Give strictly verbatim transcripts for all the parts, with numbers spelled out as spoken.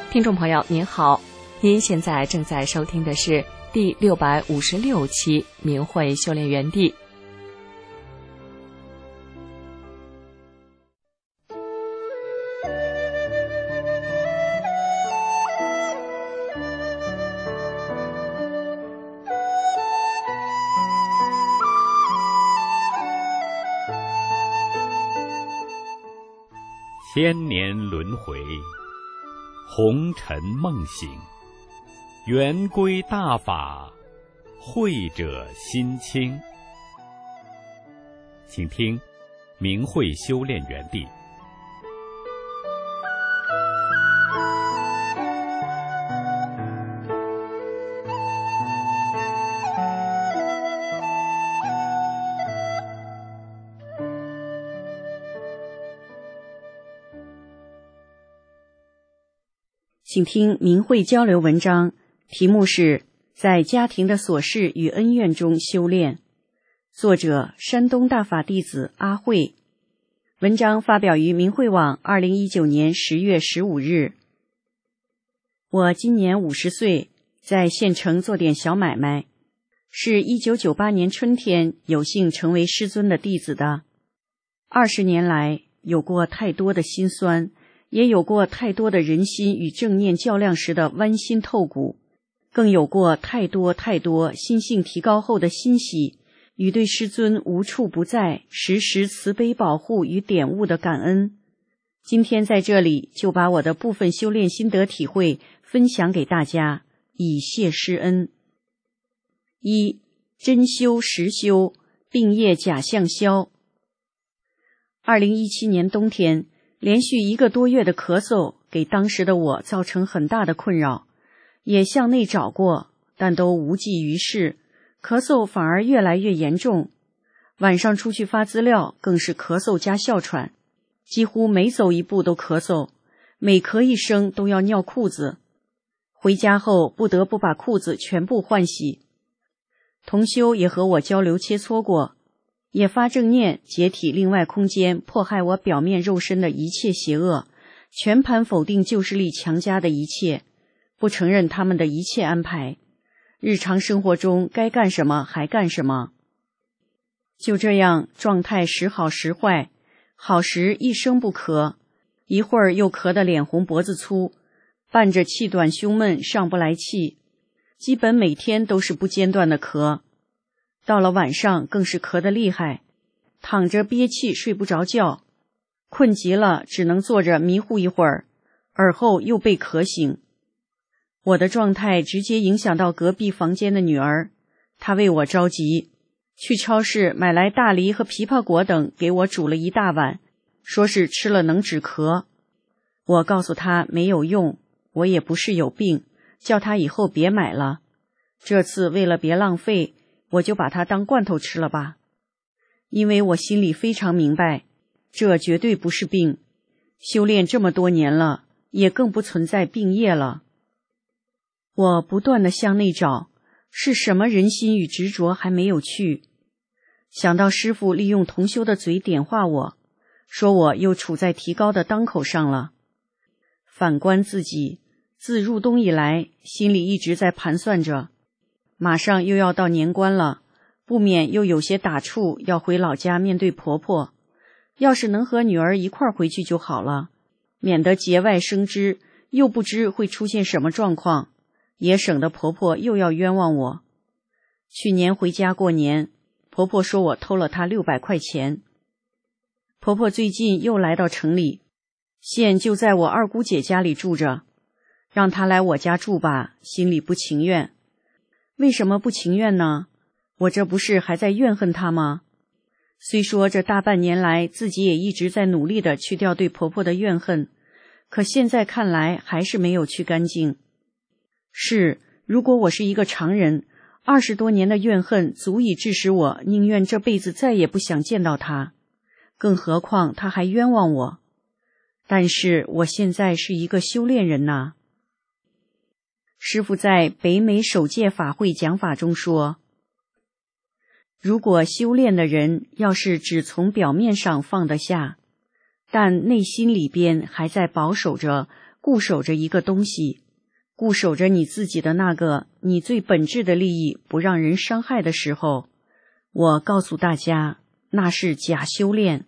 听众朋友您好，您现在正在收听的是第六百五十六期明慧修炼园地。 千年轮回，红尘梦醒，圆归大法，慧者心清。请听明慧修炼园地。 请听明慧交流文章，题目是在家庭的琐事与恩怨中修炼，作者山东大法弟子阿慧。文章发表于明慧网二零一九年十月十五日。我今年五十岁，在县城做点小买卖，是一九九八年春天有幸成为师尊的弟子的。二十年来，有过太多的辛酸，也有过太多的人心与正念较量时的剜心透骨，更有过太多太多心性提高后的欣喜与对师尊无处不在、时时慈悲保护与点悟的感恩。今天在这里就把我的部分修炼心得体会分享给大家，以谢师恩。一、真修实修，病业假象消。二零一七年冬天，连续一个多月的咳嗽给当时的我造成很大的困扰，也向内找过，但都无济于事，咳嗽反而越来越严重。晚上出去发资料更是咳嗽加哮喘，几乎每走一步都咳嗽，每咳一声都要尿裤子。回家后不得不把裤子全部换洗。同修也和我交流切磋过，也发正念解体另外空间迫害我表面肉身的一切邪恶，全盘否定旧势力强加的一切，不承认他们的一切安排，日常生活中该干什么还干什么。就这样，状态时好时坏，好时一声不咳，一会儿又咳得脸红脖子粗，伴着气短胸闷上不来气，基本每天都是不间断的咳。到了晚上更是咳得厉害，躺着憋气睡不着觉，困极了只能坐着迷糊一会儿，而后又被咳醒。我的状态直接影响到隔壁房间的女儿，她为我着急，去超市买来大梨和枇杷果等给我煮了一大碗，说是吃了能止咳。我告诉她没有用，我也不是有病，叫她以后别买了。这次为了别浪费，我就把它当罐头吃了吧。因为我心里非常明白，这绝对不是病，修炼这么多年了，也更不存在病业了。我不断地向内找，是什么人心与执着还没有去。想到师父利用同修的嘴点化我，说我又处在提高的当口上了。反观自己，自入冬以来，心里一直在盘算着，马上又要到年关了，不免又有些打怵，要回老家面对婆婆。要是能和女儿一块儿回去就好了，免得节外生枝，又不知会出现什么状况，也省得婆婆又要冤枉我。去年回家过年，婆婆说我偷了她六百块钱。婆婆最近又来到城里，现就在我二姑姐家里住着，让她来我家住吧，心里不情愿。为什么不情愿呢？我这不是还在怨恨她吗？虽说这大半年来自己也一直在努力地去掉对婆婆的怨恨，可现在看来还是没有去干净。是，如果我是一个常人，二十多年的怨恨足以致使我宁愿这辈子再也不想见到她，更何况她还冤枉我。但是我现在是一个修炼人呐。师父在北美首届法会讲法中说，如果修炼的人要是只从表面上放得下，但内心里边还在保守着固守着一个东西，固守着你自己的那个你最本质的利益不让人伤害的时候，我告诉大家，那是假修炼。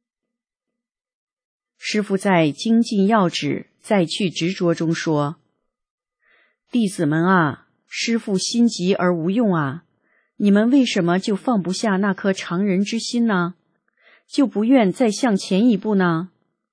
师父在精进要旨再去执着中说，弟子们啊，师父心急而无用啊，你们为什么就放不下那颗常人之心呢？就不愿再向前一步呢？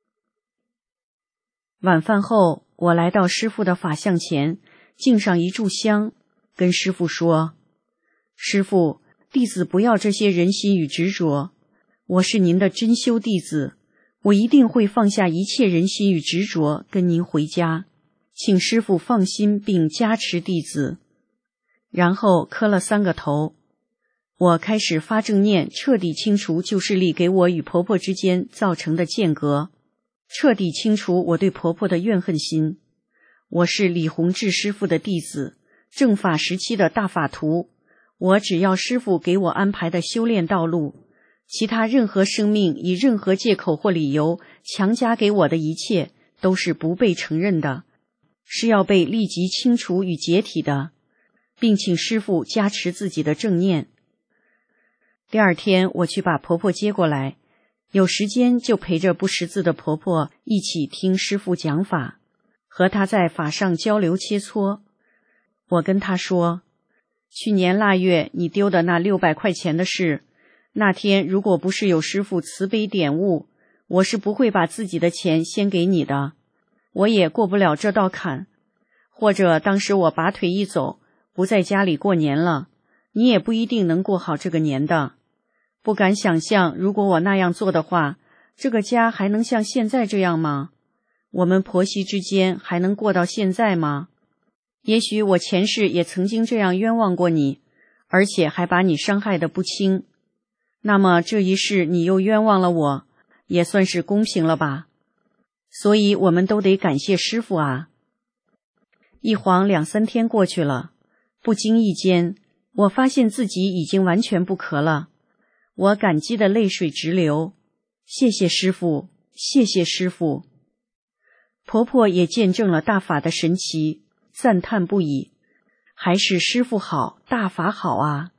晚饭后，我来到师父的法像前，敬上一炷香，跟师父说，师父，弟子不要这些人心与执着，我是您的真修弟子，我一定会放下一切人心与执着，跟您回家，请师父放心并加持弟子。然后磕了三个头，我开始发正念，彻底清除旧势力给我与婆婆之间造成的间隔，彻底清除我对婆婆的怨恨心。我是李洪志师父的弟子，正法时期的大法徒，我只要师父给我安排的修炼道路，其他任何生命以任何借口或理由强加给我的一切都是不被承认的，是要被立即清除与解体的，并请师父加持自己的正念。第二天我去把婆婆接过来，有时间就陪着不识字的婆婆一起听师父讲法，和她在法上交流切磋。我跟她说，去年腊月你丢的那六百块钱的事，那天如果不是有师父慈悲点悟，我是不会把自己的钱先给你的，我也过不了这道坎。或者当时我拔腿一走，不在家里过年了，你也不一定能过好这个年的。不敢想象，如果我那样做的话，这个家还能像现在这样吗？我们婆媳之间还能过到现在吗？也许我前世也曾经这样冤枉过你，而且还把你伤害得不轻。那么这一世你又冤枉了我，也算是公平了吧？所以我们都得感谢师父啊。一晃两三天过去了，不经意间，我发现自己已经完全不咳了。我感激的泪水直流，谢谢师父，谢谢师父。婆婆也见证了大法的神奇，赞叹不已，还是师父好，大法好啊。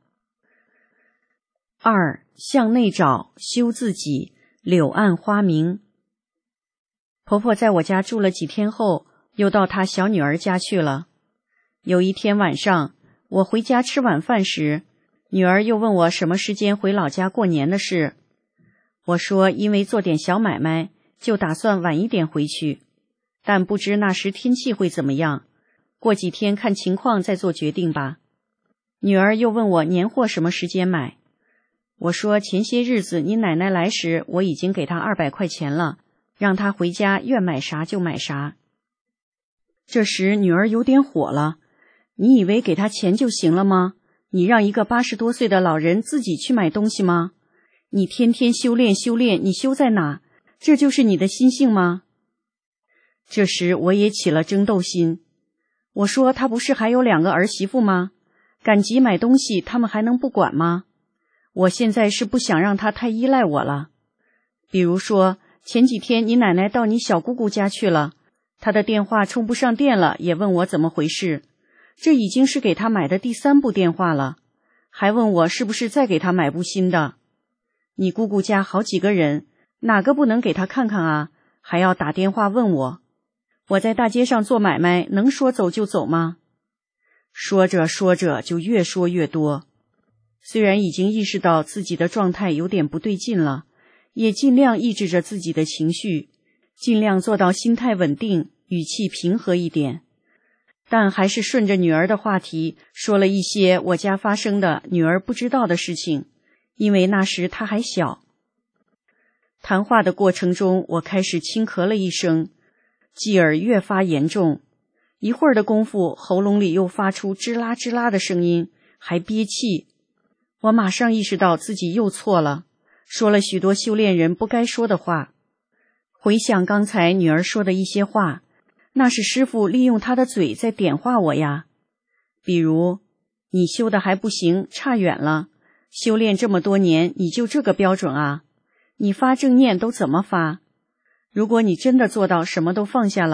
二，向内找，修自己，柳暗花明。婆婆在我家住了几天后，又到她小女儿家去了。有一天晚上，我回家吃晚饭时，女儿又问我什么时间回老家过年的事。我说因为做点小买卖，就打算晚一点回去，但不知那时天气会怎么样，过几天看情况再做决定吧。女儿又问我年货什么时间买。我说前些日子你奶奶来时，我已经给她二百块钱了，让她回家愿买啥就买啥。这时女儿有点火了，你以为给她钱就行了吗？你让一个八十多岁的老人自己去买东西吗？你天天修炼修炼，你修在哪？这就是你的心性吗？这时我也起了争斗心。我说他不是还有两个儿媳妇吗？赶集买东西他们还能不管吗？我现在是不想让他太依赖我了。比如说前几天你奶奶到你小姑姑家去了，她的电话充不上电了，也问我怎么回事。这已经是给他买的第三部电话了，还问我是不是再给他买部新的。你姑姑家好几个人，哪个不能给他看看啊？还要打电话问我。我在大街上做买卖，能说走就走吗？说着说着就越说越多。虽然已经意识到自己的状态有点不对劲了，也尽量抑制着自己的情绪，尽量做到心态稳定，语气平和一点。但还是顺着女儿的话题说了一些我家发生的女儿不知道的事情，因为那时她还小。谈话的过程中，我开始轻咳了一声，继而越发严重，一会儿的功夫，喉咙里又发出吱啦吱啦的声音，还憋气。我马上意识到自己又错了，说了许多修炼人不该说的话。回想刚才女儿说的一些话，那是师父利用他的嘴在点化我呀。比如，你修的还不行，差远了，修炼这么多年，你就这个标准啊？你发正念都怎么发？如果你真的做到什么都放下了，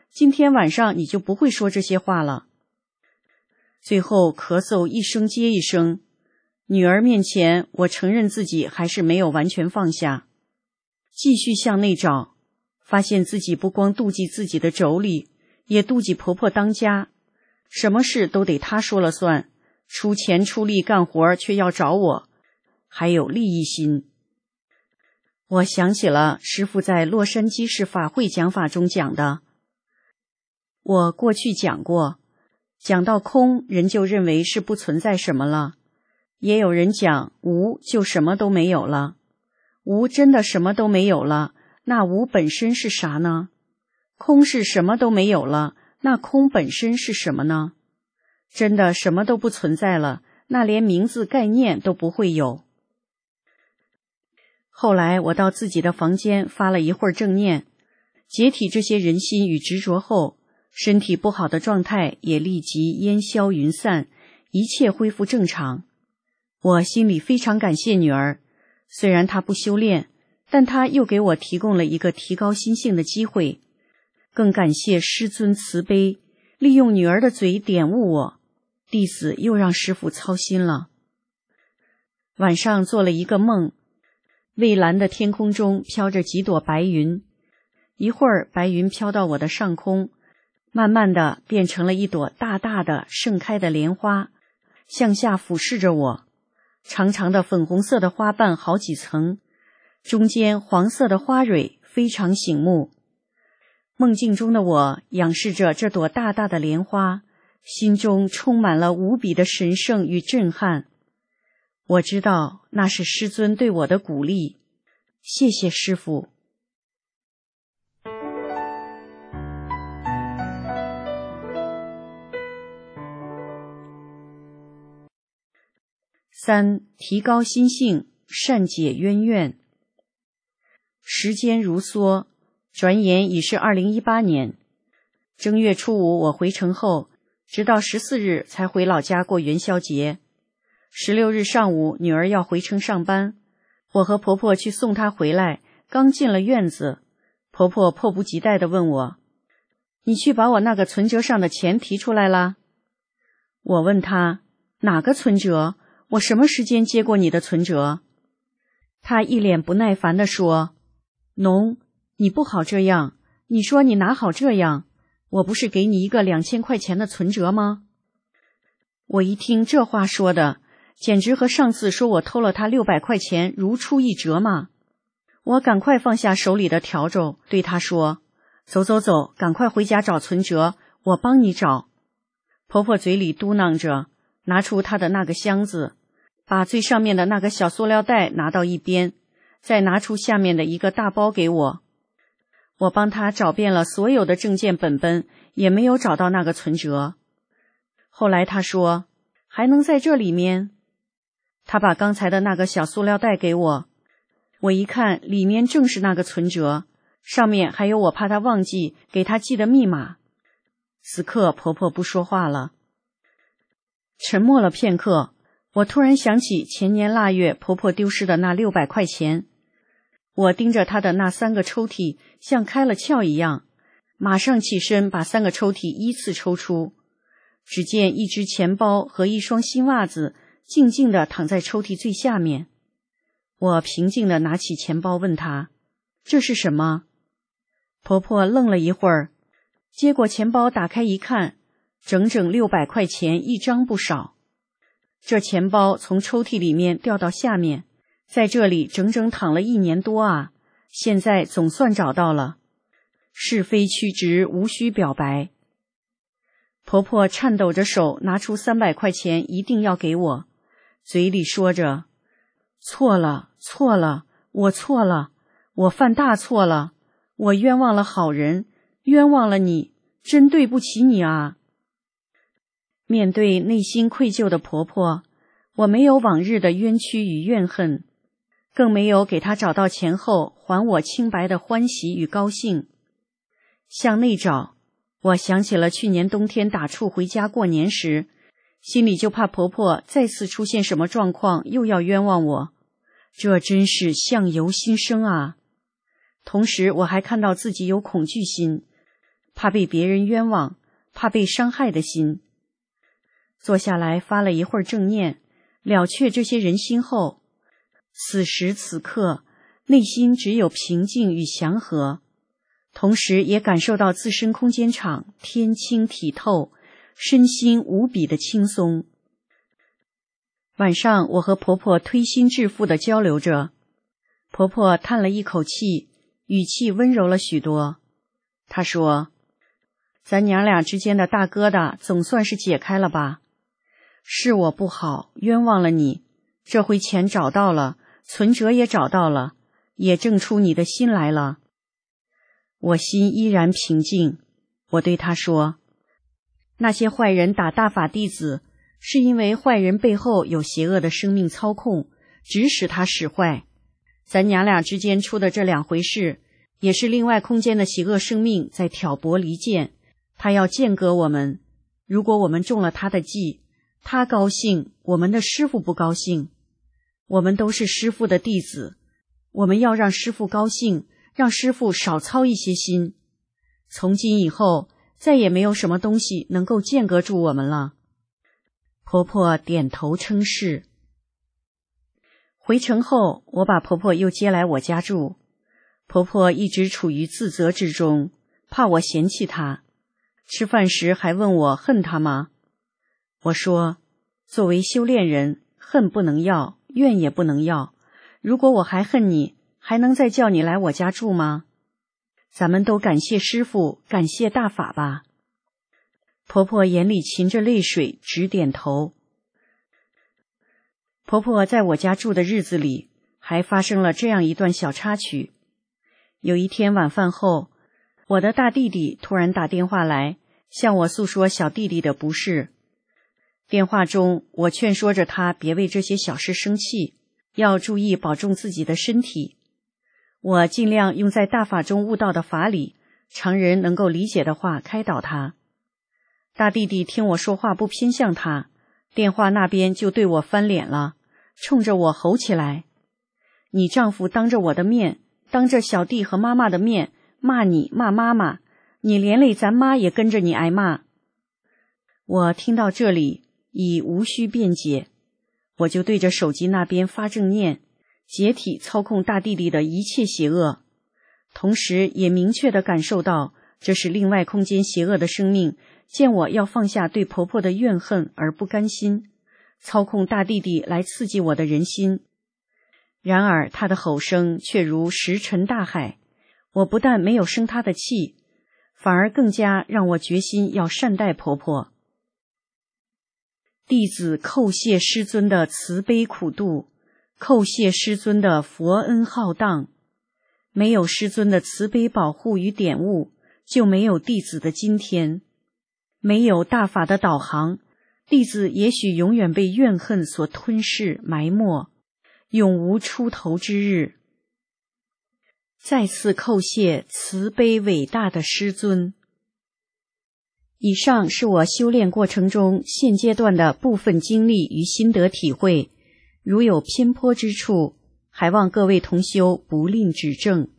今天晚上你就不会说这些话了。最后咳嗽一声接一声，女儿面前我承认自己还是没有完全放下，继续向内找，发现自己不光妒忌自己的妯娌，也妒忌婆婆当家，什么事都得她说了算，出钱出力干活却要找我，还有利益心。我想起了师父在洛杉矶市法会讲法中讲的，我过去讲过，讲到空，人就认为是不存在什么了，也有人讲无就什么都没有了。无真的什么都没有了，那无本身是啥呢？空是什么都没有了，那空本身是什么呢？真的什么都不存在了，那连名字概念都不会有。后来我到自己的房间发了一会儿正念，解体这些人心与执着后，身体不好的状态也立即烟消云散，一切恢复正常。我心里非常感谢女儿，虽然她不修炼，但她又给我提供了一个提高心性的机会，更感谢师尊慈悲，利用女儿的嘴点悟我，弟子又让师父操心了。晚上做了一个梦，蔚蓝的天空中飘着几朵白云，一会儿白云飘到我的上空，慢慢的变成了一朵大大的盛开的莲花，向下俯视着我，长长的粉红色的花瓣好几层，中间黄色的花蕊非常醒目。梦境中的我仰视着这朵大大的莲花，心中充满了无比的神圣与震撼。我知道那是师尊对我的鼓励，谢谢师父。三、提高心性，善解冤怨。时间如梭，转眼已是二零一八年。正月初五我回城后，直到十四日才回老家过元宵节。十六日上午，女儿要回城上班，我和婆婆去送她回来，刚进了院子，婆婆迫不及待地问我：“你去把我那个存折上的钱提出来啦？”我问她：“哪个存折？我什么时间接过你的存折？”她一脸不耐烦地说：“农，你不好这样，你说你哪好这样？我不是给你一个两千块钱的存折吗？”我一听这话说的，简直和上次说我偷了他六百块钱如出一辙嘛！我赶快放下手里的笤帚，对他说：“走走走，赶快回家找存折，我帮你找。”婆婆嘴里嘟囔着，拿出她的那个箱子，把最上面的那个小塑料袋拿到一边，再拿出下面的一个大包给我。我帮她找遍了所有的证件本本，也没有找到那个存折。后来她说：“还能在这里面？”她把刚才的那个小塑料袋给我，我一看，里面正是那个存折，上面还有我怕她忘记给她记的密码。此刻婆婆不说话了。沉默了片刻，我突然想起前年腊月婆婆丢失的那六百块钱。我盯着她的那三个抽屉，像开了窍一样，马上起身把三个抽屉依次抽出。只见一只钱包和一双新袜子静静地躺在抽屉最下面。我平静地拿起钱包问她：“这是什么？”婆婆愣了一会儿，接过钱包打开一看，整整六百块钱一张不少。这钱包从抽屉里面掉到下面，在这里整整躺了一年多啊，现在总算找到了。是非曲直，无需表白。婆婆颤抖着手拿出三百块钱，一定要给我，嘴里说着：“错了，错了，我错了，我犯大错了，我冤枉了好人，冤枉了你，真对不起你啊。”面对内心愧疚的婆婆，我没有往日的冤屈与怨恨，更没有给她找到钱后还我清白的欢喜与高兴。向内找，我想起了去年冬天打怵回家过年时，心里就怕婆婆再次出现什么状况，又要冤枉我，这真是相由心生啊。同时我还看到自己有恐惧心， 怕被别人冤枉，怕被伤害的心。坐下来发了一会儿正念，了却这些人心后，此时此刻内心只有平静与祥和，同时也感受到自身空间场天清体透，身心无比的轻松。晚上我和婆婆推心置腹地交流着，婆婆叹了一口气，语气温柔了许多。她说，咱娘俩之间的大疙瘩总算是解开了吧？是我不好，冤枉了你，这回钱找到了，存折也找到了，也挣出你的心来了。我心依然平静，我对她说，那些坏人打大法弟子，是因为坏人背后有邪恶的生命操控，指使他使坏。咱娘俩之间出的这两回事，也是另外空间的邪恶生命在挑拨离间，他要间隔我们。如果我们中了他的计，他高兴，我们的师父不高兴。我们都是师父的弟子，我们要让师父高兴，让师父少操一些心。从今以后，再也没有什么东西能够间隔住我们了。婆婆点头称是。回城后，我把婆婆又接来我家住。婆婆一直处于自责之中，怕我嫌弃她。吃饭时还问我恨她吗？我说，作为修炼人，恨不能要，怨也不能要。如果我还恨你，还能再叫你来我家住吗？咱们都感谢师父，感谢大法吧。婆婆眼里噙着泪水，直点头。婆婆在我家住的日子里，还发生了这样一段小插曲。有一天晚饭后，我的大弟弟突然打电话来，向我诉说小弟弟的不是。电话中，我劝说着他别为这些小事生气，要注意保重自己的身体。我尽量用在大法中悟到的法理，常人能够理解的话开导他。大弟弟听我说话不偏向他，电话那边就对我翻脸了，冲着我吼起来，你丈夫当着我的面，当着小弟和妈妈的面骂你骂妈妈，你连累咱妈也跟着你挨骂。我听到这里已无需辩解，我就对着手机那边发正念，解体操控大弟弟的一切邪恶，同时也明确地感受到这是另外空间邪恶的生命见我要放下对婆婆的怨恨而不甘心，操控大弟弟来刺激我的人心。然而他的吼声却如石沉大海，我不但没有生他的气，反而更加让我决心要善待婆婆。弟子叩谢师尊的慈悲苦度，叩谢师尊的佛恩浩荡。没有师尊的慈悲保护与点悟，就没有弟子的今天。没有大法的导航，弟子也许永远被怨恨所吞噬埋没，永无出头之日。再次叩谢慈悲伟大的师尊。以上是我修炼过程中现阶段的部分经历与心得体会，如有偏颇之处，还望各位同修不吝指正。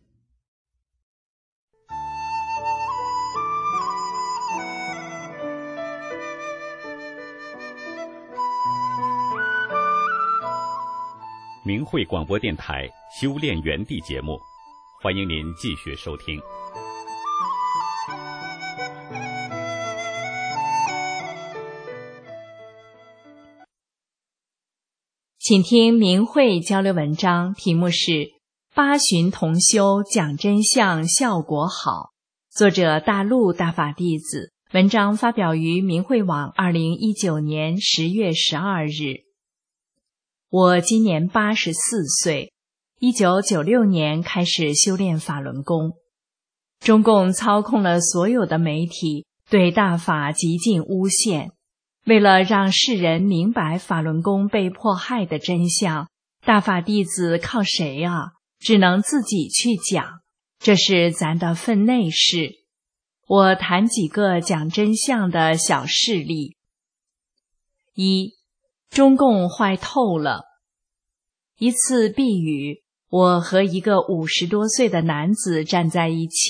明慧广播电台修炼园地节目，欢迎您继续收听。 请听明慧交流文章，题目是八旬同修讲真相效果好，作者大陆大法弟子，文章发表于明慧网二零一九年十月十二日。我今年八十四岁，一九九六年开始修炼法轮功。中共操控了所有的媒体，对大法极尽诬陷。为了让世人明白法轮功被迫害的真相，大法弟子靠谁啊？只能自己去讲，这是咱的分内事。我谈几个讲真相的小事例。一，中共坏透了。一次避雨，我和一个五十多岁的男子站在一起，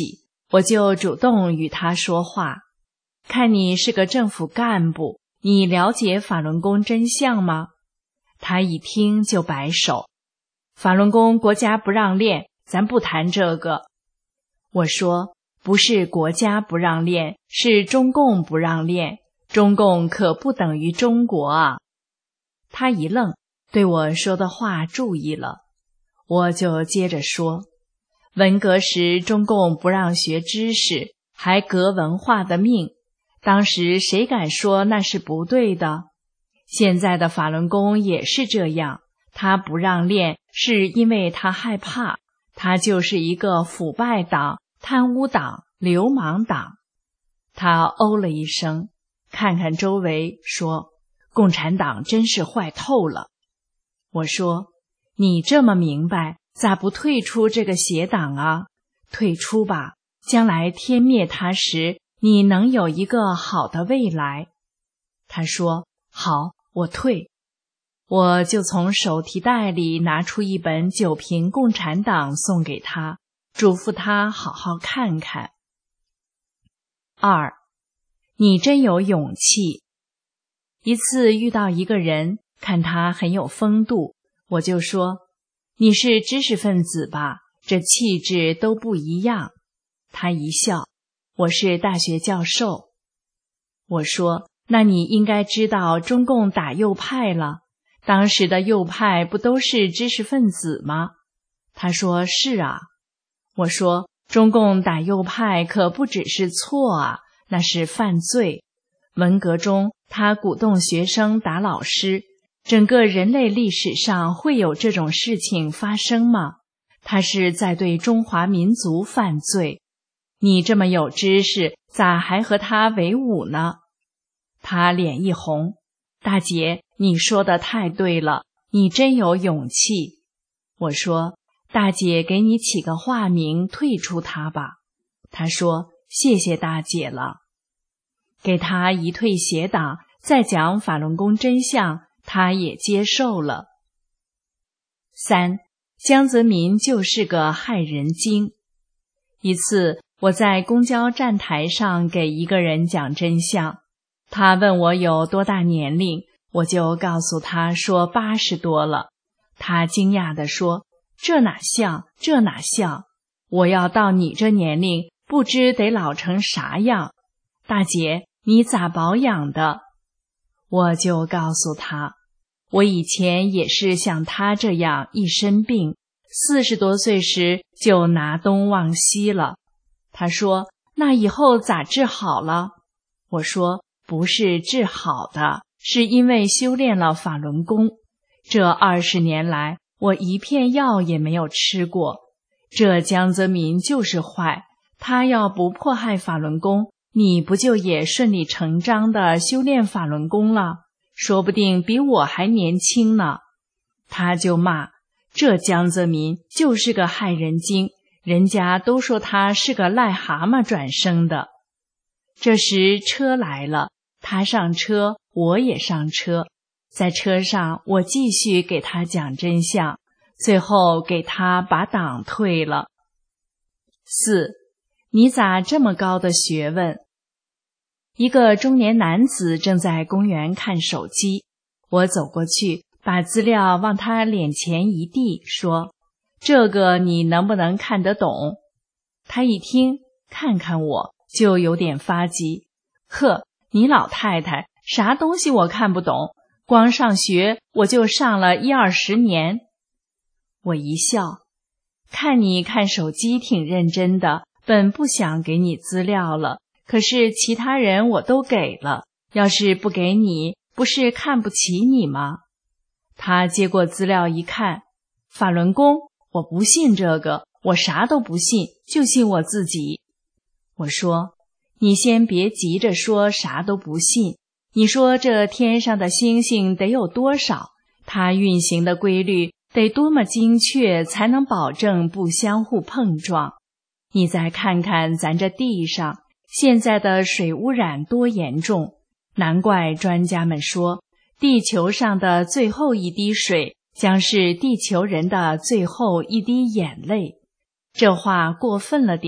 我就主动与他说话，看你是个政府干部，你了解法轮功真相吗？他一听就摆手，法轮功国家不让练，咱不谈这个。我说，不是国家不让练，是中共不让练，中共可不等于中国啊。他一愣，对我说的话注意了。我就接着说，文革时中共不让学知识，还革文化的命，当时谁敢说那是不对的？现在的法轮功也是这样，他不让练是因为他害怕，他就是一个腐败党、贪污党、流氓党。他哦了一声，看看周围，说，共产党真是坏透了。我说，你这么明白，咋不退出这个邪党啊？退出吧，将来天灭他时，你能有一个好的未来。他说，好，我退。我就从手提袋里拿出一本《九评共产党》送给他，嘱咐他好好看看。二，你真有勇气。一次遇到一个人，看他很有风度，我就说，你是知识分子吧？这气质都不一样。他一笑，我是大学教授。我说，那你应该知道中共打右派了，当时的右派不都是知识分子吗？他说，是啊。我说，中共打右派可不只是错啊，那是犯罪。文革中他鼓动学生打老师，整个人类历史上会有这种事情发生吗？他是在对中华民族犯罪。你这么有知识，咋还和他为伍呢？他脸一红，大姐，你说的太对了，你真有勇气。我说，大姐给你起个化名，退出他吧。他说，谢谢大姐了。给他一退邪党，再讲法轮功真相，他也接受了。三，江泽民就是个害人精。一次，我在公交站台上给一个人讲真相，他问我有多大年龄，我就告诉他说八十多了。他惊讶地说，这哪像，这哪像，我要到你这年龄，不知得老成啥样。大姐，你咋保养的？我就告诉他，我以前也是像他这样一身病，四十多岁时就拿东忘西了。他说，那以后咋治好了？我说，不是治好的，是因为修炼了法轮功。这二十年来，我一片药也没有吃过。这江泽民就是坏，他要不迫害法轮功，你不就也顺理成章地修炼法轮功了？说不定比我还年轻呢。他就骂，这江泽民就是个害人精，人家都说他是个癞蛤蟆转生的。这时车来了，他上车，我也上车。在车上，我继续给他讲真相，最后给他把党退了。四，你咋这么高的学问？一个中年男子正在公园看手机，我走过去，把资料往他脸前一递，说，这个你能不能看得懂？他一听，看看我，就有点发急，呵，你老太太，啥东西我看不懂，光上学我就上了一二十年。我一笑，看你看手机挺认真的，本不想给你资料了，可是其他人我都给了，要是不给你，不是看不起你吗？他接过资料一看，法轮功，我不信这个，我啥都不信，就信我自己。我说，你先别急着说啥都不信，你说这天上的星星得有多少？它运行的规律得多么精确，才能保证不相互碰撞？你再看看咱这地上，现在的水污染多严重，难怪专家们说，地球上的最后一滴水将是地球人的最后一滴眼泪。这话过分了点，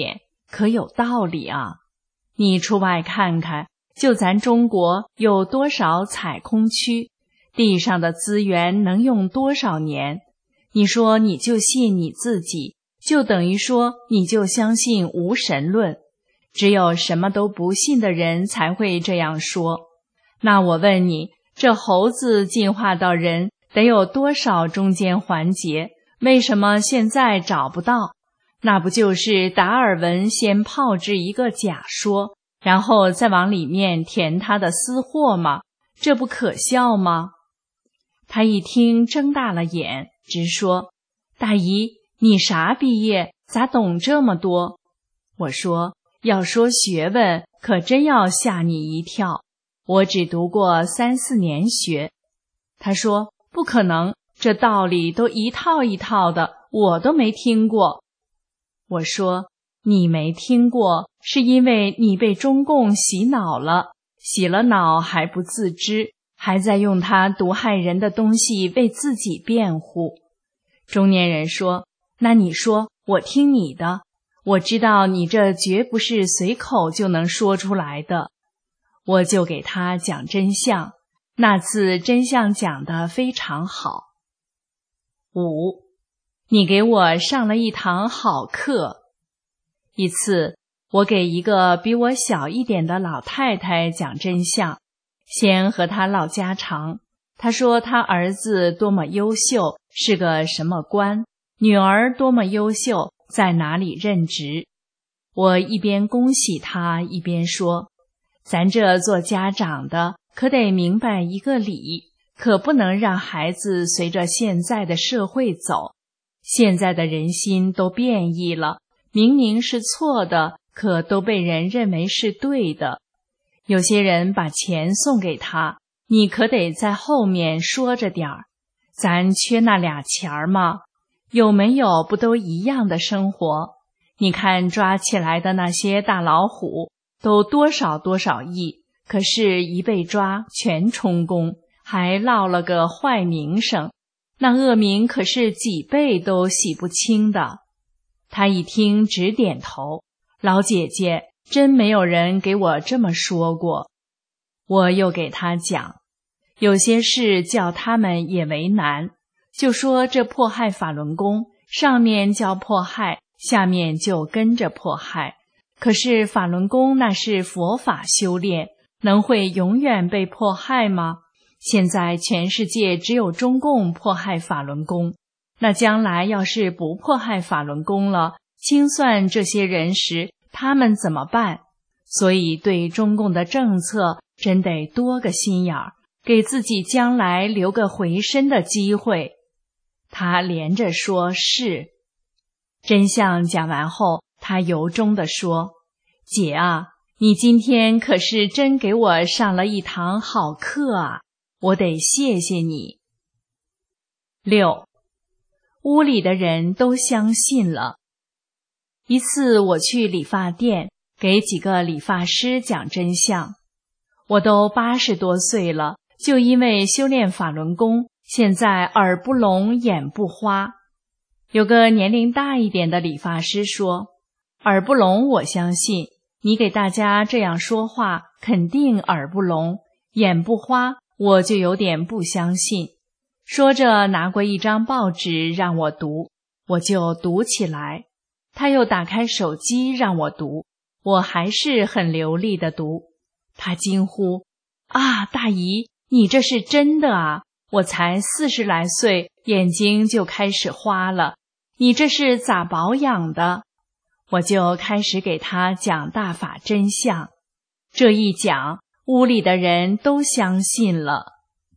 可有道理啊！你出外看看，就咱中国有多少采空区，地上的资源能用多少年？你说你就信你自己，就等于说你就相信无神论。只有什么都不信的人才会这样说。那我问你，这猴子进化到人得有多少中间环节？为什么现在找不到？那不就是达尔文先炮制一个假说，然后再往里面填他的私货吗？这不可笑吗？他一听睁大了眼，直说：大姨，你啥毕业？咋懂这么多？我说：要说学问，可真要吓你一跳。我只读过三四年学。他说：不可能，这道理都一套一套的，我都没听过。我说：你没听过，是因为你被中共洗脑了，洗了脑还不自知，还在用他毒害人的东西为自己辩护。中年人说：那你说，我听你的。我知道你这绝不是随口就能说出来的。我就给他讲真相，那次真相讲得非常好。五，你给我上了一堂好课。一次，我给一个比我小一点的老太太讲真相，先和她唠家常。她说她儿子多么优秀，是个什么官，女儿多么优秀，在哪里任职。我一边恭喜她，一边说：咱这做家长的可得明白一个理，可不能让孩子随着现在的社会走。现在的人心都变异了，明明是错的，可都被人认为是对的。有些人把钱送给他，你可得在后面说着点儿。咱缺那俩钱儿吗？有没有不都一样的生活？你看抓起来的那些大老虎，都多少多少亿，可是一被抓全充公，还落了个坏名声，那恶名可是几辈都洗不清的。他一听直点头，老姐姐，真没有人给我这么说过。我又给他讲，有些事叫他们也为难，就说这迫害法轮功，上面叫迫害，下面就跟着迫害。可是法轮功那是佛法修炼，能会永远被迫害吗？现在全世界只有中共迫害法轮功，那将来要是不迫害法轮功了，清算这些人时，他们怎么办？所以对中共的政策真得多个心眼儿，给自己将来留个回身的机会。他连着说是。真相讲完后，他由衷地说：姐啊，你今天可是真给我上了一堂好课啊，我得谢谢你。六，屋里的人都相信了。一次我去理发店，给几个理发师讲真相。我都八十多岁了，就因为修炼法轮功，现在耳不聋眼不花。有个年龄大一点的理发师说：耳不聋我相信，你给大家这样说话，肯定耳不聋，眼不花我就有点不相信。说着拿过一张报纸让我读，我就读起来。他又打开手机让我读，我还是很流利的读。他惊呼：啊，大姨，你这是真的啊！我才四十来岁，眼睛就开始花了，你这是咋保养的？我就开始给他讲大法真相。这一讲，屋里的人都相信了。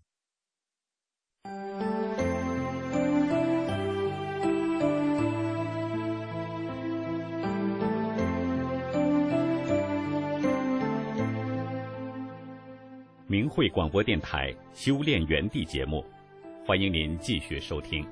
明慧广播电台修炼园地节目，欢迎您继续收听。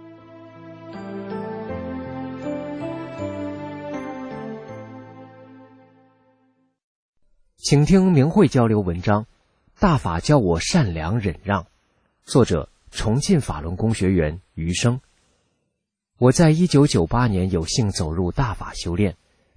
请听明慧交流文章《大法教我善良忍让》，作者重庆法轮功学员余生。我在一九九八年有幸走入大法修炼，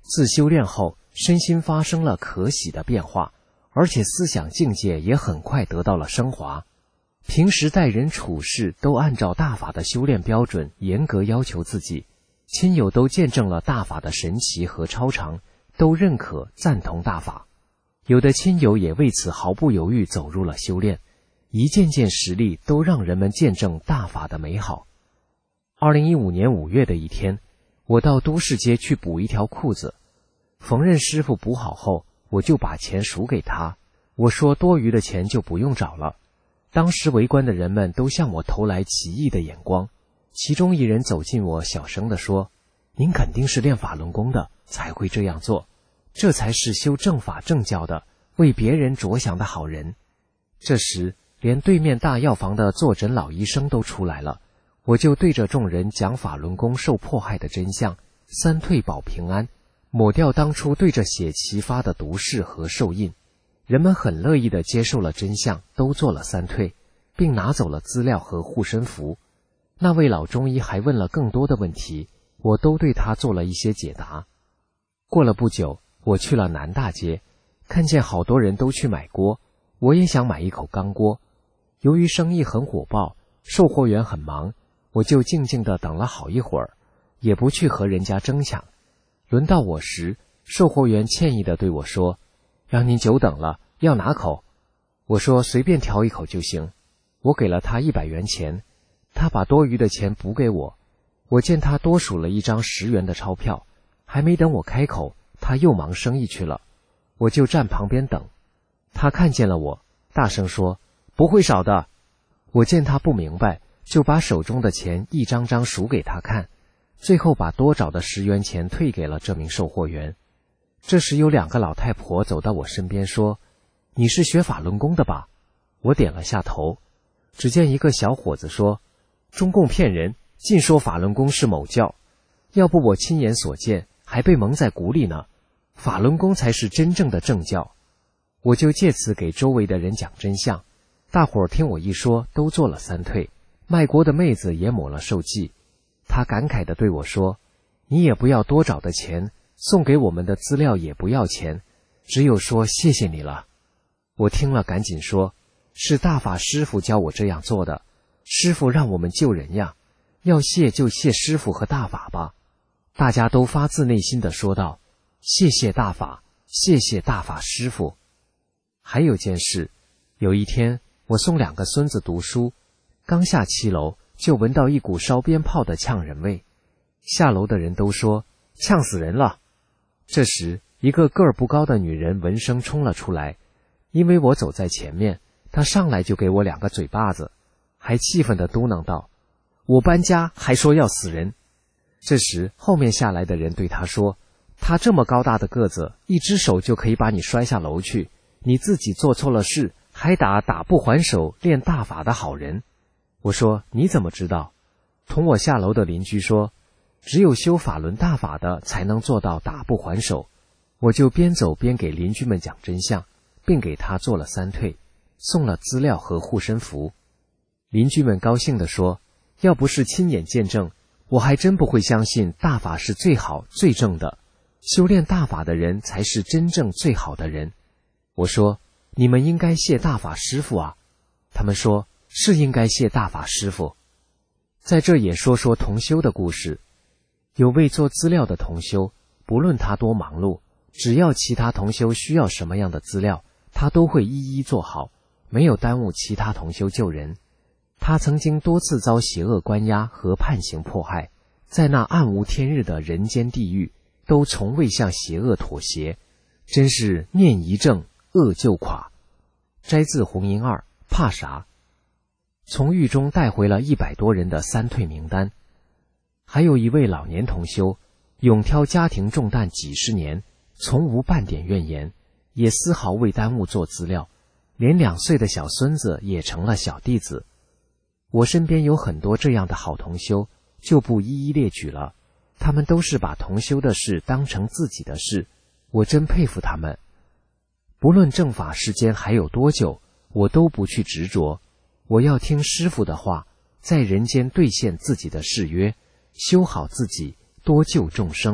自修炼后，身心发生了可喜的变化，而且思想境界也很快得到了升华。平时待人处事都按照大法的修炼标准严格要求自己，亲友都见证了大法的神奇和超常，都认可赞同大法。有的亲友也为此毫不犹豫走入了修炼，一件件实例都让人们见证大法的美好。二零一五年五月的一天，我到都市街去补一条裤子，缝纫师傅补好后，我就把钱数给他，我说多余的钱就不用找了。当时围观的人们都向我投来奇异的眼光，其中一人走近我，小声地说：“您肯定是练法轮功的，才会这样做，这才是修正法正教的，为别人着想的好人。”这时，连对面大药房的坐诊老医生都出来了，我就对着众人讲法轮功受迫害的真相，三退保平安，抹掉当初对着血齐发的毒誓和受印。人们很乐意地接受了真相，都做了三退，并拿走了资料和护身符。那位老中医还问了更多的问题，我都对他做了一些解答。过了不久，我去了南大街，看见好多人都去买锅，我也想买一口钢锅。由于生意很火爆，售货员很忙，我就静静地等了好一会儿，也不去和人家争抢。轮到我时，售货员歉意地对我说：“让您久等了，要哪口？”我说随便挑一口就行。我给了他一百元钱，他把多余的钱补给我。我见他多数了一张十元的钞票，还没等我开口，他又忙生意去了。我就站旁边等。他看见了我，大声说：“不会少的。”我见他不明白，就把手中的钱一张张数给他看，最后把多找的十元钱退给了这名售货员。这时有两个老太婆走到我身边说：“你是学法轮功的吧？”我点了下头。只见一个小伙子说：“中共骗人，尽说法轮功是某教，要不我亲眼所见，还被蒙在鼓里呢。法轮功才是真正的正教。”我就借此给周围的人讲真相，大伙儿听我一说，都做了三退，卖锅的妹子也抹了受记。她感慨地对我说：“你也不要多找的钱，送给我们的资料也不要钱，只有说谢谢你了。”我听了赶紧说：“是大法师父教我这样做的，师父让我们救人呀，要谢就谢师父和大法吧。”大家都发自内心地说道：“谢谢大法，谢谢大法师父。”还有件事，有一天我送两个孙子读书，刚下七楼就闻到一股烧鞭炮的呛人味，下楼的人都说呛死人了。这时一个个儿不高的女人闻声冲了出来，因为我走在前面，她上来就给我两个嘴巴子，还气愤地嘟囔道：“我搬家还说要死人。”这时后面下来的人对她说：“她这么高大的个子，一只手就可以把你摔下楼去，你自己做错了事，还打打不还手练大法的好人。”我说：“你怎么知道？”同我下楼的邻居说：“只有修法轮大法的才能做到打不还手。”我就边走边给邻居们讲真相，并给他做了三退，送了资料和护身符。邻居们高兴地说：“要不是亲眼见证，我还真不会相信大法是最好最正的，修炼大法的人才是真正最好的人。”我说：“你们应该谢大法师父啊。”他们说：“是应该谢大法师父。”在这也说说同修的故事。有位做资料的同修，不论他多忙碌，只要其他同修需要什么样的资料，他都会一一做好，没有耽误其他同修救人。他曾经多次遭邪恶关押和判刑迫害，在那暗无天日的人间地狱，都从未向邪恶妥协，真是念一正，恶就垮。摘自红银二，怕啥？从狱中带回了一百多人的三退名单。还有一位老年同修，勇挑家庭重担几十年，从无半点怨言，也丝毫未耽误做资料，连两岁的小孙子也成了小弟子。我身边有很多这样的好同修，就不一一列举了，他们都是把同修的事当成自己的事，我真佩服他们。不论正法时间还有多久，我都不去执着，我要听师父的话，在人间兑现自己的誓约，修好自己，多救众生，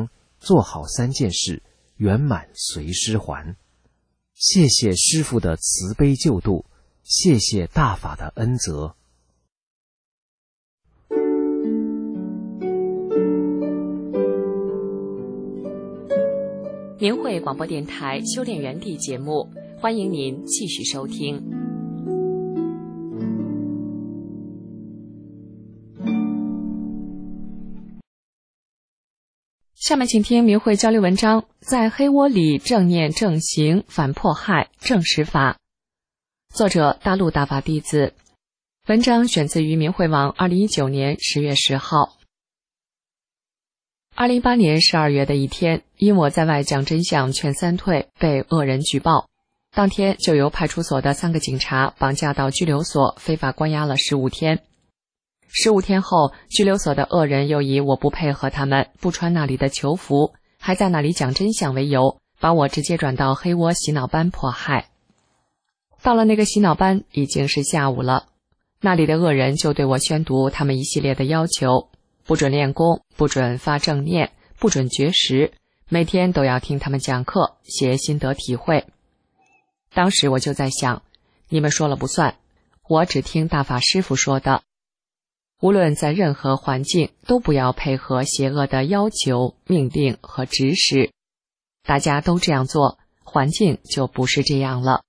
做好三件事，圆满随师还。谢谢师父的慈悲救度，谢谢大法的恩泽。 明慧广播电台修炼园地节目，欢迎您继续收听。下面请听明慧交流文章，在黑窝里正念正行反迫害正实法。作者大陆大法弟子。文章选自于明慧网二零一九年十月十号。二零一八年十二月的一天，因我在外讲真相劝三退，被恶人举报，当天就由派出所的三个警察绑架到拘留所，非法关押了十五天。十五天后，拘留所的恶人又以我不配合他们，不穿那里的囚服，还在那里讲真相为由，把我直接转到黑窝洗脑班迫害。到了那个洗脑班，已经是下午了，那里的恶人就对我宣读他们一系列的要求，不准练功，不准发正念，不准绝食，每天都要听他们讲课，写心得体会。当时我就在想，你们说了不算，我只听大法师父说的。无论在任何环境，都不要配合邪恶的要求、命令和指使。大家都这样做，环境就不是这样了。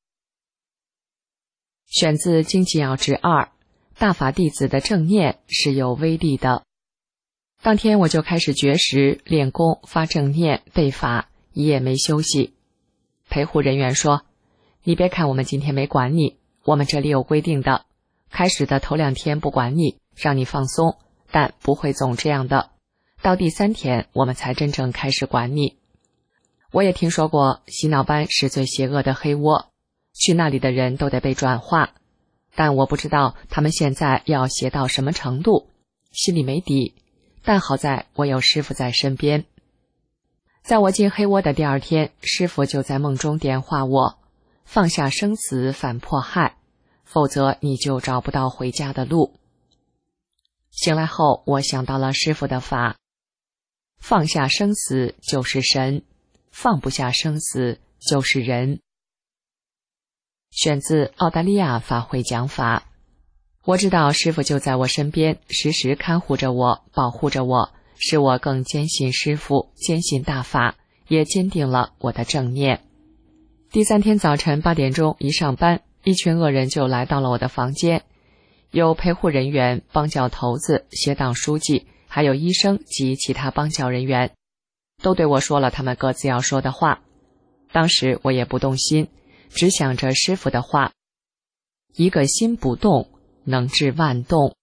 选自《经济要旨二》，大法弟子的正念是有威力的。当天我就开始绝食、练功、发正念、背法，一夜没休息。陪护人员说，你别看我们今天没管你，我们这里有规定的，开始的头两天不管你，让你放松，但不会总这样的，到第三天我们才真正开始管你。我也听说过洗脑班是最邪恶的黑窝，去那里的人都得被转化，但我不知道他们现在要邪到什么程度，心里没底，但好在我有师父在身边。在我进黑窝的第二天，师父就在梦中点化我，放下生死反迫害，否则你就找不到回家的路。醒来后，我想到了师父的法，放下生死就是神，放不下生死就是人。选自澳大利亚法会讲法。我知道师父就在我身边，时时看护着我，保护着我，使我更坚信师父，坚信大法，也坚定了我的正念。第三天早晨八点钟一上班，一群恶人就来到了我的房间，有陪护人员、帮教头子、协党书记，还有医生及其他帮教人员，都对我说了他们各自要说的话。当时我也不动心，只想着师父的话，一个心不动，能治万动。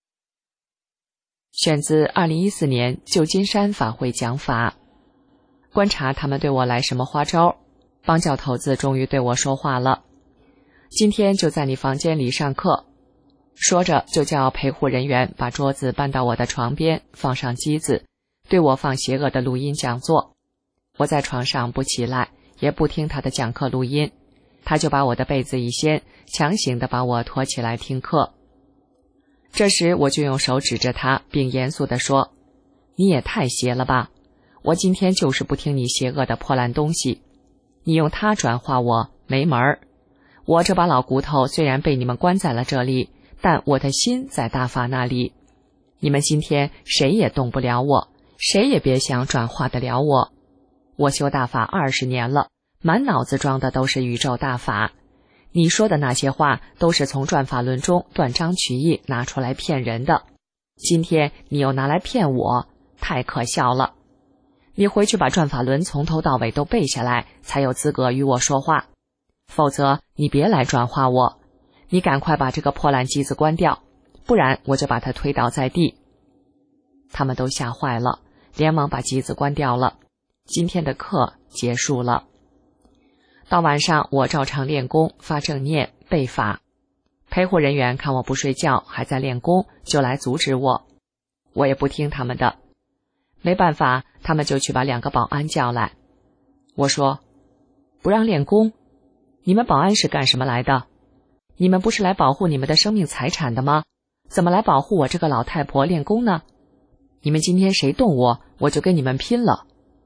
选自二零一四年旧金山法会讲法。观察他们对我来什么花招，帮教头子终于对我说话了，今天就在你房间里上课。说着就叫陪护人员把桌子搬到我的床边，放上机子，对我放邪恶的录音讲座。我在床上不起来，也不听他的讲课录音，他就把我的被子一掀，强行地把我拖起来听课。这时我就用手指着他，并严肃地说，你也太邪了吧，我今天就是不听你邪恶的破烂东西，你用它转化我，没门儿。我这把老骨头虽然被你们关在了这里，但我的心在大法那里，你们今天谁也动不了我，谁也别想转化得了我。我修大法二十年了，满脑子装的都是宇宙大法，你说的那些话都是从转法轮中断章取义拿出来骗人的，今天你又拿来骗我，太可笑了。你回去把转法轮从头到尾都背下来，才有资格与我说话，否则你别来转化我，你赶快把这个破烂机子关掉，不然我就把它推倒在地。他们都吓坏了，连忙把机子关掉了。今天的课结束了。到晚上我照常练功，发正念，背法。陪护人员看我不睡觉，还在练功，就来阻止我，我也不听他们的。没办法，他们就去把两个保安叫来。我说，不让练功？你们保安是干什么来的？你们不是来保护你们的生命财产的吗？怎么来保护我这个老太婆练功呢？你们今天谁动我，我就跟你们拼了。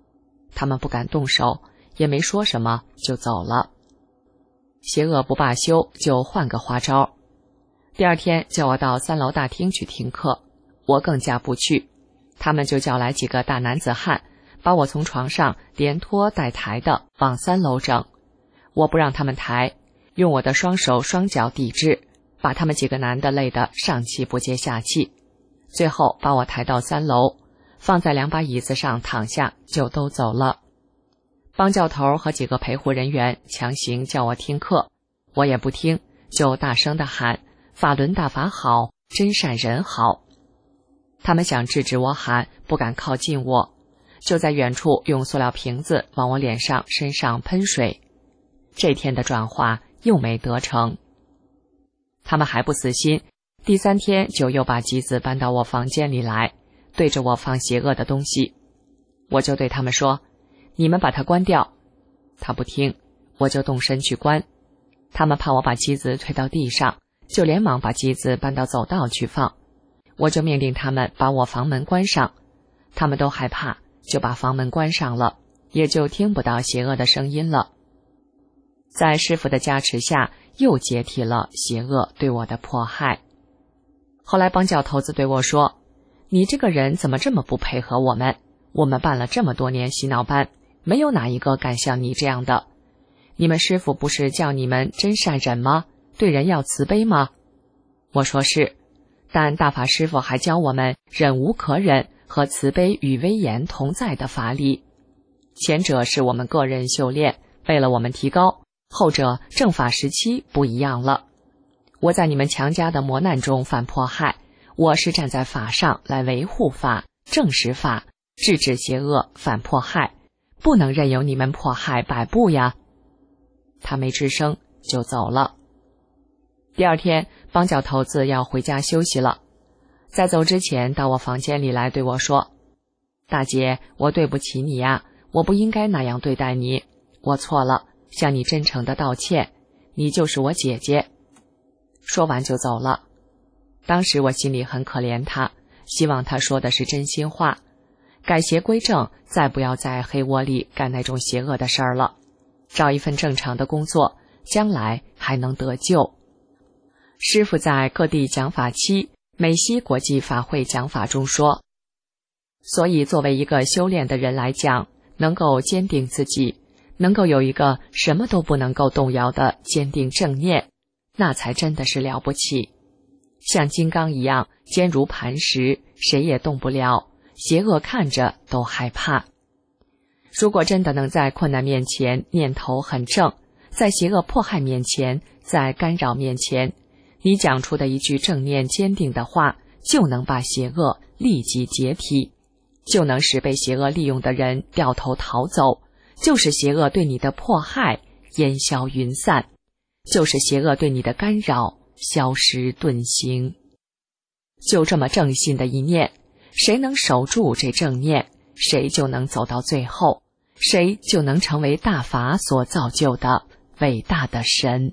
他们不敢动手，也没说什么，就走了。邪恶不罢休，就换个花招。第二天叫我到三楼大厅去听课，我更加不去，他们就叫来几个大男子汉，把我从床上连拖带抬的往三楼整。我不让他们抬，用我的双手双脚抵制，把他们几个男的累得上气不接下气。最后把我抬到三楼，放在两把椅子上躺下，就都走了。帮教头和几个陪护人员强行叫我听课，我也不听，就大声地喊法轮大法好，真善人好。他们想制止我喊，不敢靠近我，就在远处用塑料瓶子往我脸上身上喷水。这天的转化又没得逞。他们还不死心，第三天就又把机子搬到我房间里来，对着我放邪恶的东西。我就对他们说，你们把它关掉。他不听，我就动身去关。他们怕我把机子推到地上，就连忙把机子搬到走道去放。我就命令他们把我房门关上，他们都害怕，就把房门关上了，也就听不到邪恶的声音了。在师父的加持下，又解体了邪恶对我的迫害。后来帮教头子对我说，你这个人怎么这么不配合我们？我们办了这么多年洗脑班，没有哪一个敢像你这样的。你们师父不是叫你们真善忍吗？对人要慈悲吗？我说是，但大法师父还教我们忍无可忍和慈悲与威严同在的法理。前者是我们个人修炼，为了我们提高，后者正法时期不一样了。我在你们强加的磨难中犯迫害，我是站在法上来维护法、正实法，制止邪恶，反迫害，不能任由你们迫害摆布呀。他没吱声，就走了。第二天，帮教头子要回家休息了，在走之前到我房间里来对我说，大姐，我对不起你呀，我不应该那样对待你，我错了，向你真诚的道歉，你就是我姐姐。说完就走了。当时我心里很可怜他，希望他说的是真心话，改邪归正，再不要在黑窝里干那种邪恶的事儿了，找一份正常的工作，将来还能得救。师父在各地讲法期美西国际法会讲法中说，所以作为一个修炼的人来讲，能够坚定自己，能够有一个什么都不能够动摇的坚定正念，那才真的是了不起。像金刚一样坚如磐石，谁也动不了，邪恶看着都害怕。如果真的能在困难面前念头很正，在邪恶迫害面前，在干扰面前，你讲出的一句正念坚定的话，就能把邪恶立即解体，就能使被邪恶利用的人掉头逃走，就是邪恶对你的迫害烟消云散，就是邪恶对你的干扰消失遁形。就这么正信的一念，谁能守住这正念，谁就能走到最后，谁就能成为大法所造就的伟大的神。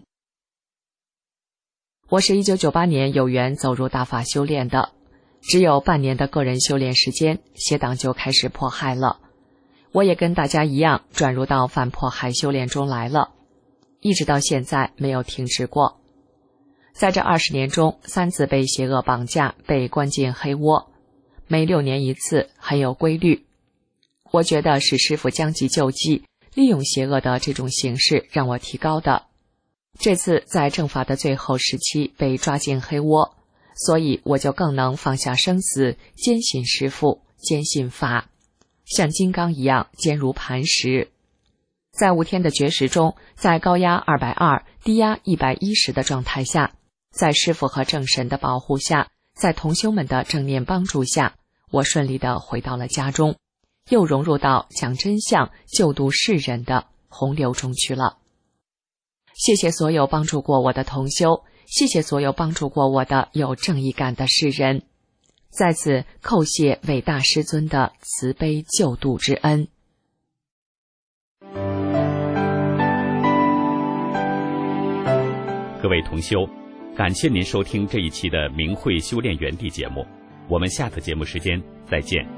我是一九九八年有缘走入大法修炼的，只有半年的个人修炼时间，邪党就开始迫害了。我也跟大家一样转入到反迫害修炼中来了，一直到现在没有停止过。在这二十年中，三次被邪恶绑架，被关进黑窝，每六年一次，很有规律。我觉得是师父将计就计，利用邪恶的这种形式让我提高的。这次在正法的最后时期被抓进黑窝，所以我就更能放下生死，坚信师父，坚信法，像金刚一样坚如磐石。在五天的绝食中，在高压二百二、低压一百一十的状态下，在师父和正神的保护下，在同修们的正念帮助下，我顺利地回到了家中，又融入到讲真相、救度世人的洪流中去了。谢谢所有帮助过我的同修，谢谢所有帮助过我的有正义感的世人，在此叩谢伟大师尊的慈悲救度之恩。 各位同修，感谢您收听这一期的明慧修炼园地节目，我们下次节目时间再见。